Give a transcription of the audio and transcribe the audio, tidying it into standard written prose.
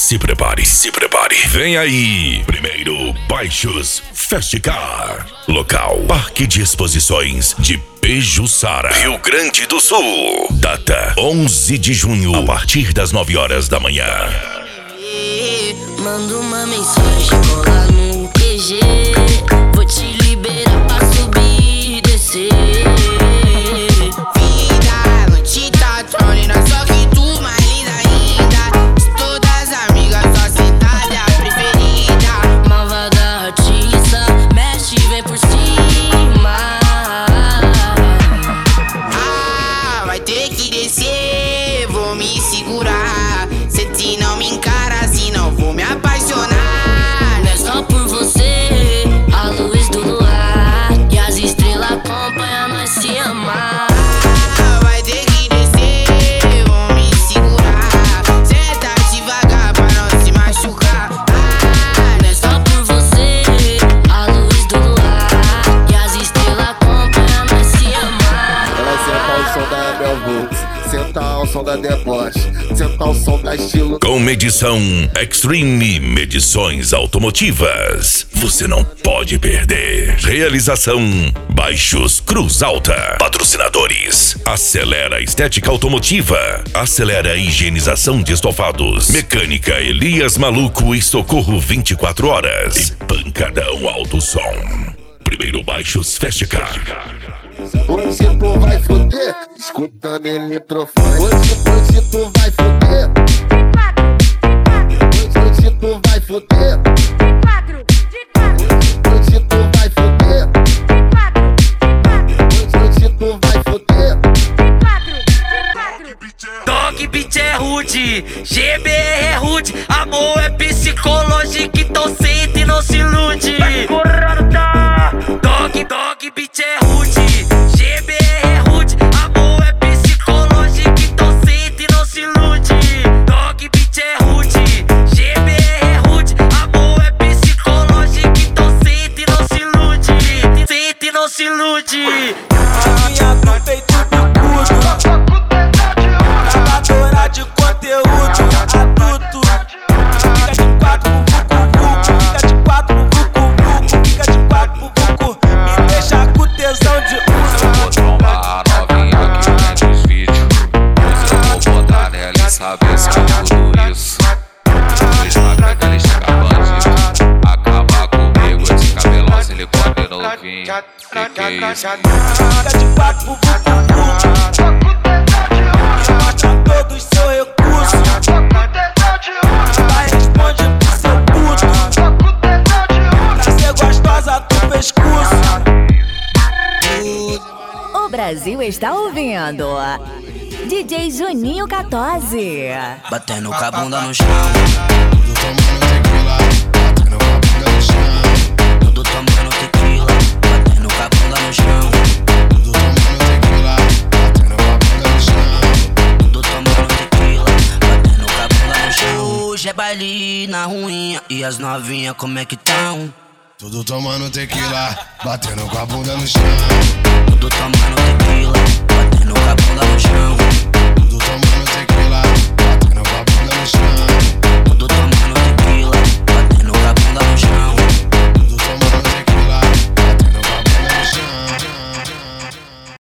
Se prepare, se prepare. Vem aí, primeiro Baixos Festicar. Local, Parque de Exposições de Pejuçara, Rio Grande do Sul. Data 11 de junho, a partir das 9 horas da manhã. Manda uma mensagem, cola no QG. Vou te liberar pra subir e descer. Vida, noite tá trolling, só que tu mais linda ainda. De todas as amigas, só sentada é a preferida. Malvada artista, mexe e vem por cima. Ah, vai ter que descer, vou me segurar. Se não me encara, se não vou me apaixonar. Não é só por você, a luz do luar e as estrelas acompanham nós se amar. Ah, vai ter que descer, vou me segurar. Senta devagar pra não se machucar. Ah, Não é só por você, a luz do luar e as estrelas acompanham nós se amar. Ela senta ao som da Abel Volks, senta ao som da Deboche, senta ao som da Estilo. Com medição Extreme Medições Automotivas. Você não pode perder. Realização Baixos Cruz Alta. Patrocinadores: Acelera Estética Automotiva, Acelera Higienização de Estofados, Mecânica Elias Maluco e Socorro 24 horas. E Pancadão Alto Som. Primeiro Baixos Festicar. Hoje tu vai foder, escutando eletrofone. Hoje tu vai foder. Hoje tu vai foder. Hoje tu vai foder. Hoje tu vai foder. Dog Beat é rude, GBR é rude, amor é psicológico, então sente e não se ilude. Dog Beat é rude, GBR é rude, amor é psicológico, então sente e não se ilude. Dog Beat é rude, GBR é rude, amor é psicológico, então sente e não se ilude. Sente e não se ilude. Minha do peito do cudo, catadora de conteúdo adulto. Fica de quatro pro vucu, fica de quatro pro vucu, fica de quatro pro vucu. Me deixa com tesão de uso. Vou trombar a novinha que vende os vídeos. Pois eu vou botar nela e saber se é tudo isso. Dois na pega, ele chega bandido. Acaba comigo, esse cabelão silicone novinho. Que é isso? Fica de quatro pro vucu. Mostra todos seu recurso. Vai responde pro seu puto. Pra ser gostosa do pescoço. O Brasil está ouvindo DJ Juninho 14. Batendo com a bunda no chão. Tudo tomando tequila, batendo com a bunda no chão. Tudo tomando tequila, batendo com a bunda no chão. Hoje é baile na ruinha e as novinhas como é que tão? Tudo tomando tequila, batendo com a bunda no chão. Tudo tomando tequila.